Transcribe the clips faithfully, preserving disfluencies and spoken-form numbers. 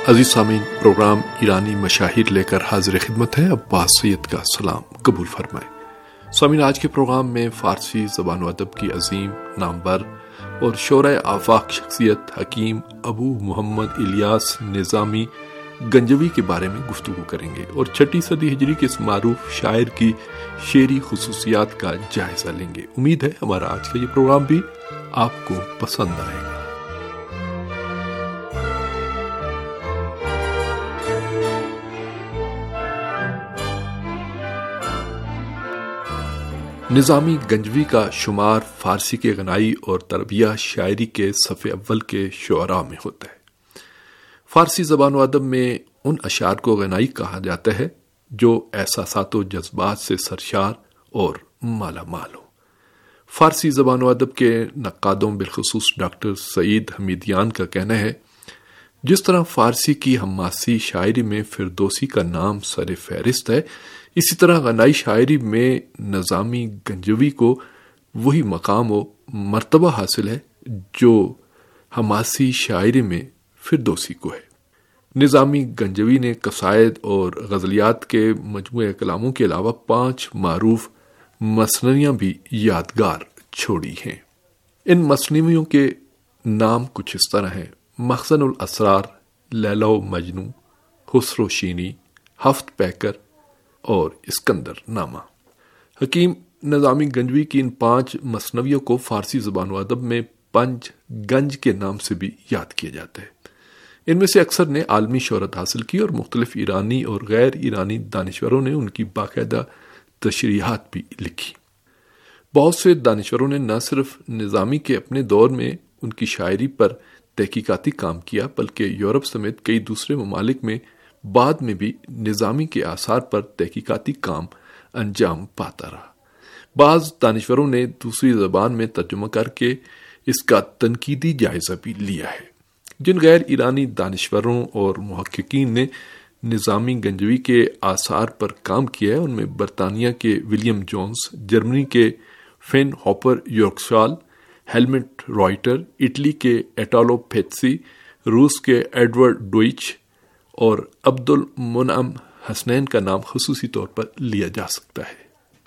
عزیز سامعین، پروگرام ایرانی مشاہیر لے کر حاضر خدمت ہے۔ عباس سید کا سلام قبول فرمائیں۔ سامعین، آج کے پروگرام میں فارسی زبان و ادب کی عظیم، نامور اور شعرۂ آفاق شخصیت حکیم ابو محمد الیاس نظامی گنجوی کے بارے میں گفتگو کریں گے اور چھٹی صدی ہجری کے اس معروف شاعر کی شعری خصوصیات کا جائزہ لیں گے۔ امید ہے ہمارا آج کا یہ پروگرام بھی آپ کو پسند آئے گا۔ نظامی گنجوی کا شمار فارسی کے غنائی اور تربیہ شاعری کے صف اول کے شعراء میں ہوتا ہے۔ فارسی زبان و ادب میں ان اشعار کو غنائی کہا جاتا ہے جو احساسات و جذبات سے سرشار اور مالا مال ہو۔ فارسی زبان و ادب کے نقادوں بالخصوص ڈاکٹر سعید حمیدیان کا کہنا ہے، جس طرح فارسی کی حماسی شاعری میں فردوسی کا نام سر فہرست ہے، اسی طرح غنائی شاعری میں نظامی گنجوی کو وہی مقام و مرتبہ حاصل ہے جو حماسی شاعری میں فردوسی کو ہے۔ نظامی گنجوی نے قصائد اور غزلیات کے مجموعہ کلاموں کے علاوہ پانچ معروف مثنویاں بھی یادگار چھوڑی ہیں۔ ان مثنویوں کے نام کچھ اس طرح ہیں: مخزن الاسرار، لیلا و مجنوں، خسرو شینی، ہفت پیکر اور اسکندر نامہ۔ حکیم نظامی گنجوی کی ان پانچ مثنویوں کو فارسی زبان و ادب میں پنج گنج کے نام سے بھی یاد کیا جاتا ہے۔ ان میں سے اکثر نے عالمی شہرت حاصل کی اور مختلف ایرانی اور غیر ایرانی دانشوروں نے ان کی باقاعدہ تشریحات بھی لکھی۔ بہت سے دانشوروں نے نہ صرف نظامی کے اپنے دور میں ان کی شاعری پر تحقیقاتی کام کیا، بلکہ یورپ سمیت کئی دوسرے ممالک میں بعد میں بھی نظامی کے آثار پر تحقیقاتی کام انجام پاتا رہا۔ بعض دانشوروں نے دوسری زبان میں ترجمہ کر کے اس کا تنقیدی جائزہ بھی لیا ہے۔ جن غیر ایرانی دانشوروں اور محققین نے نظامی گنجوی کے آثار پر کام کیا ہے، ان میں برطانیہ کے ولیم جونز، جرمنی کے von Hammer Purgstall, Helmut Ritter, اٹلی کے ایٹالو پیتسی، روس کے ایڈورڈ ڈوئچ اور عبد المنعم حسنین کا نام خصوصی طور پر لیا جا سکتا ہے۔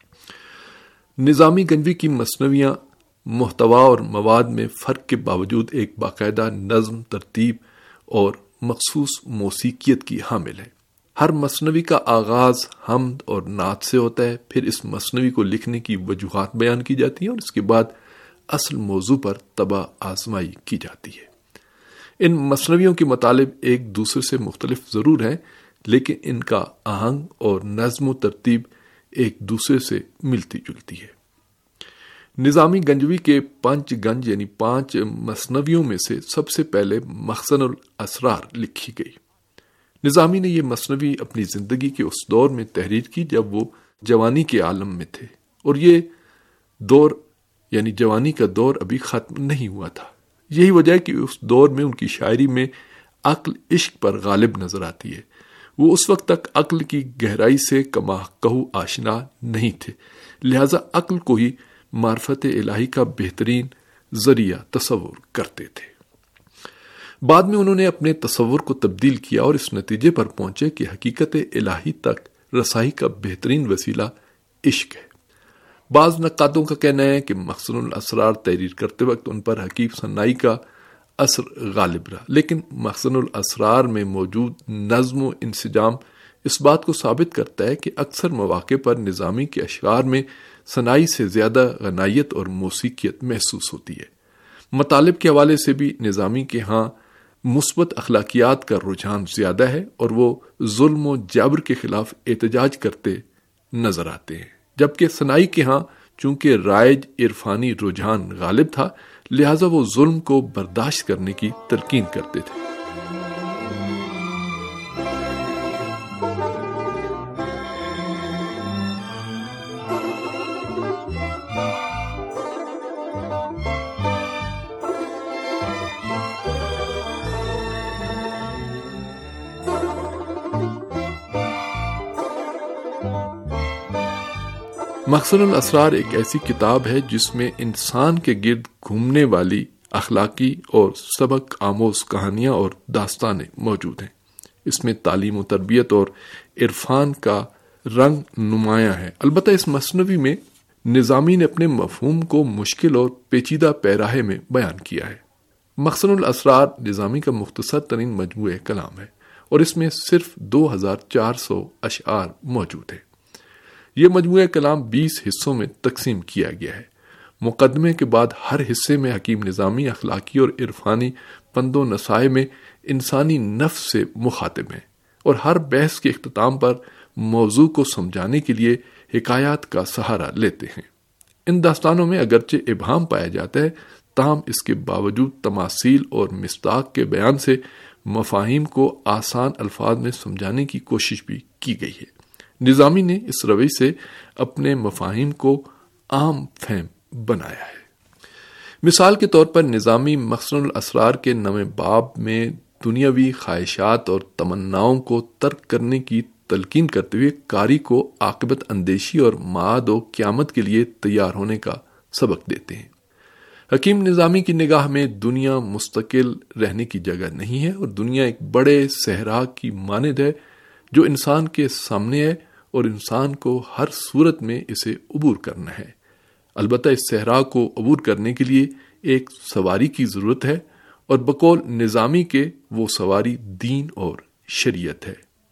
نظامی گنجوی کی مثنویاں محتوا اور مواد میں فرق کے باوجود ایک باقاعدہ نظم، ترتیب اور مخصوص موسیقیت کی حامل ہے۔ ہر مثنوی کا آغاز حمد اور نعت سے ہوتا ہے، پھر اس مثنوی کو لکھنے کی وجوہات بیان کی جاتی ہیں اور اس کے بعد اصل موضوع پر طبع آزمائی کی جاتی ہے۔ ان مثنویوں کے مطالب ایک دوسرے سے مختلف ضرور ہیں، لیکن ان کا آہنگ اور نظم و ترتیب ایک دوسرے سے ملتی جلتی ہے۔ نظامی گنجوی کے پانچ گنج یعنی پانچ مثنویوں میں سے سب سے پہلے مخزن الاسرار لکھی گئی۔ نظامی نے یہ مثنوی اپنی زندگی کے اس دور میں تحریر کی جب وہ جوانی کے عالم میں تھے، اور یہ دور یعنی جوانی کا دور ابھی ختم نہیں ہوا تھا۔ یہی وجہ ہے کہ اس دور میں ان کی شاعری میں عقل عشق پر غالب نظر آتی ہے۔ وہ اس وقت تک عقل کی گہرائی سے کما کہو آشنا نہیں تھے، لہذا عقل کو ہی معرفت الہی کا بہترین ذریعہ تصور کرتے تھے۔ بعد میں انہوں نے اپنے تصور کو تبدیل کیا اور اس نتیجے پر پہنچے کہ حقیقت الہی تک رسائی کا بہترین وسیلہ عشق ہے۔ بعض نقادوں کا کہنا ہے کہ مخزن الاسرار تحریر کرتے وقت ان پر حقیق صنائی کا اثر غالب رہا، لیکن مخزن الاسرار میں موجود نظم و انسجام اس بات کو ثابت کرتا ہے کہ اکثر مواقع پر نظامی کے اشعار میں صنائی سے زیادہ غنائیت اور موسیقیت محسوس ہوتی ہے۔ مطالب کے حوالے سے بھی نظامی کے ہاں مثبت اخلاقیات کا رجحان زیادہ ہے اور وہ ظلم و جبر کے خلاف احتجاج کرتے نظر آتے ہیں، جبکہ صنائی کے ہاں چونکہ رائج عرفانی رجحان غالب تھا، لہذا وہ ظلم کو برداشت کرنے کی تلقین کرتے تھے۔ مخزن الاسرار ایک ایسی کتاب ہے جس میں انسان کے گرد گھومنے والی اخلاقی اور سبق آموز کہانیاں اور داستانیں موجود ہیں۔ اس میں تعلیم و تربیت اور عرفان کا رنگ نمایاں ہے۔ البتہ اس مثنوی میں نظامی نے اپنے مفہوم کو مشکل اور پیچیدہ پیراہے میں بیان کیا ہے۔ مخزن الاسرار نظامی کا مختصر ترین مجموعہ کلام ہے اور اس میں صرف دو ہزار چار سو اشعار موجود ہیں۔ یہ مجموعہ کلام بیس حصوں میں تقسیم کیا گیا ہے۔ مقدمے کے بعد ہر حصے میں حکیم نظامی اخلاقی اور عرفانی پند و نصائح میں انسانی نفس سے مخاطب ہیں اور ہر بحث کے اختتام پر موضوع کو سمجھانے کے لیے حکایات کا سہارا لیتے ہیں۔ ان داستانوں میں اگرچہ ابہام پایا جاتا ہے، تاہم اس کے باوجود تماثیل اور مصداق کے بیان سے مفاہیم کو آسان الفاظ میں سمجھانے کی کوشش بھی کی گئی ہے۔ نظامی نے اس روی سے اپنے مفاہیم کو عام فہم بنایا ہے۔ مثال کے طور پر نظامی مخزن الاسرار کے نویں باب میں دنیاوی خواہشات اور تمناؤں کو ترک کرنے کی تلقین کرتے ہوئے قاری کو عاقبت اندیشی اور معاد و قیامت کے لیے تیار ہونے کا سبق دیتے ہیں۔ حکیم نظامی کی نگاہ میں دنیا مستقل رہنے کی جگہ نہیں ہے اور دنیا ایک بڑے صحرا کی مانند ہے جو انسان کے سامنے ہے اور انسان کو ہر صورت میں اسے عبور کرنا ہے۔ البتہ اس صحرا کو عبور کرنے کے لیے ایک سواری کی ضرورت ہے اور بقول نظامی کے وہ سواری دین اور شریعت ہے۔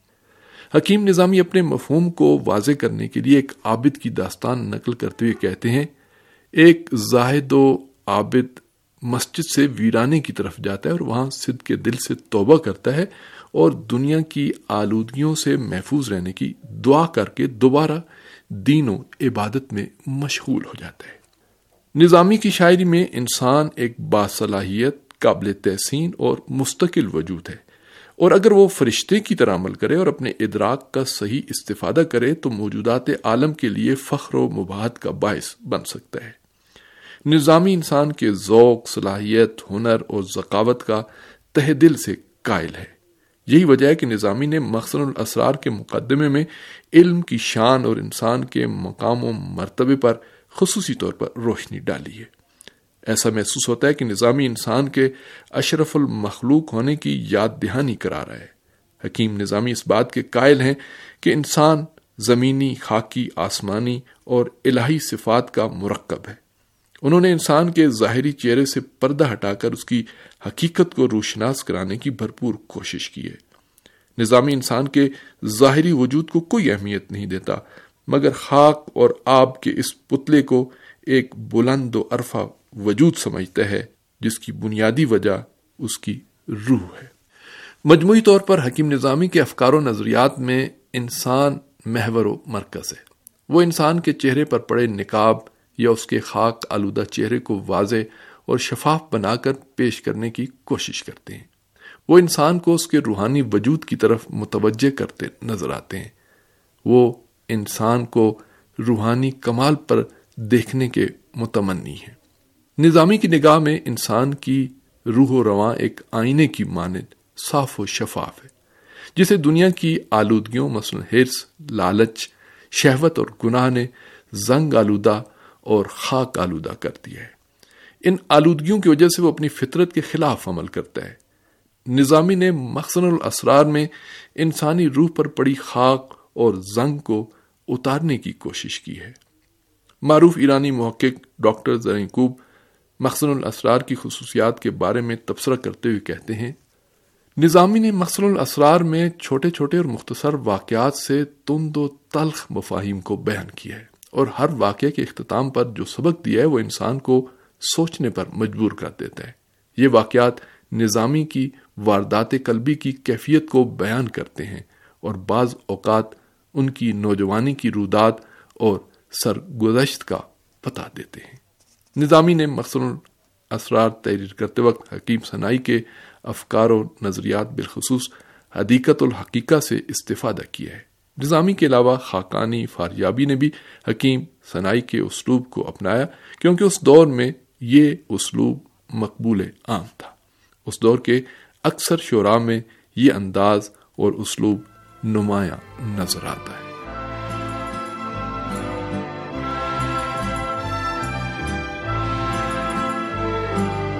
حکیم نظامی اپنے مفہوم کو واضح کرنے کے لیے ایک عابد کی داستان نقل کرتے ہوئے کہتے ہیں، ایک زاہد و عابد مسجد سے ویرانے کی طرف جاتا ہے اور وہاں صدق کے دل سے توبہ کرتا ہے اور دنیا کی آلودگیوں سے محفوظ رہنے کی دعا کر کے دوبارہ دین و عبادت میں مشغول ہو جاتا ہے۔ نظامی کی شاعری میں انسان ایک باصلاحیت، قابل تحسین اور مستقل وجود ہے، اور اگر وہ فرشتے کی طرح عمل کرے اور اپنے ادراک کا صحیح استفادہ کرے تو موجودات عالم کے لیے فخر و مباہت کا باعث بن سکتا ہے۔ نظامی انسان کے ذوق، صلاحیت، ہنر اور ذکاوت کا تہ دل سے قائل ہے۔ یہی وجہ ہے کہ نظامی نے مخزن الاسرار کے مقدمے میں علم کی شان اور انسان کے مقام و مرتبے پر خصوصی طور پر روشنی ڈالی ہے۔ ایسا محسوس ہوتا ہے کہ نظامی انسان کے اشرف المخلوق ہونے کی یاد دہانی کرا رہا ہے۔ حکیم نظامی اس بات کے قائل ہیں کہ انسان زمینی، خاکی، آسمانی اور الہی صفات کا مرکب ہے۔ انہوں نے انسان کے ظاہری چہرے سے پردہ ہٹا کر اس کی حقیقت کو روشناس کرانے کی بھرپور کوشش کی ہے۔ نظامی انسان کے ظاہری وجود کو کوئی اہمیت نہیں دیتا، مگر خاک اور آب کے اس پتلے کو ایک بلند و عرفہ وجود سمجھتا ہے جس کی بنیادی وجہ اس کی روح ہے۔ مجموعی طور پر حکیم نظامی کے افکار و نظریات میں انسان محور و مرکز ہے۔ وہ انسان کے چہرے پر پڑے نقاب یا اس کے خاک آلودہ چہرے کو واضح اور شفاف بنا کر پیش کرنے کی کوشش کرتے ہیں۔ وہ انسان کو اس کے روحانی وجود کی طرف متوجہ کرتے نظر آتے ہیں۔ وہ انسان کو روحانی کمال پر دیکھنے کے متمنی ہیں۔ نظامی کی نگاہ میں انسان کی روح و رواں ایک آئینے کی مانند صاف و شفاف ہے، جسے دنیا کی آلودگیوں مثلا حرص، لالچ، شہوت اور گناہ نے زنگ آلودہ اور خاک آلودہ کر دیا ہے۔ ان آلودگیوں کی وجہ سے وہ اپنی فطرت کے خلاف عمل کرتا ہے۔ نظامی نے مخزن الاسرار میں انسانی روح پر پڑی خاک اور زنگ کو اتارنے کی کوشش کی ہے۔ معروف ایرانی محقق ڈاکٹر زرینکوب مخزن الاسرار کی خصوصیات کے بارے میں تبصرہ کرتے ہوئے کہتے ہیں، نظامی نے مخزن الاسرار میں چھوٹے چھوٹے اور مختصر واقعات سے تند و تلخ مفاہیم کو بیان کیا ہے، اور ہر واقعے کے اختتام پر جو سبق دیا ہے وہ انسان کو سوچنے پر مجبور کر دیتا ہے۔ یہ واقعات نظامی کی واردات قلبی کی کیفیت کو بیان کرتے ہیں اور بعض اوقات ان کی نوجوانی کی رودات اور سرگزشت کا بتا دیتے ہیں۔ نظامی نے مخزن الاسرار تحریر کرتے وقت حکیم صنائی کے افکار و نظریات بالخصوص حدیقت الحقیقہ سے استفادہ کیا ہے۔ نظامی کے علاوہ خاقانی فاریابی نے بھی حکیم صنائی کے اسلوب کو اپنایا، کیونکہ اس دور میں یہ اسلوب مقبول عام تھا۔ اس دور کے اکثر شعراء میں یہ انداز اور اسلوب نمایاں نظر آتا ہے۔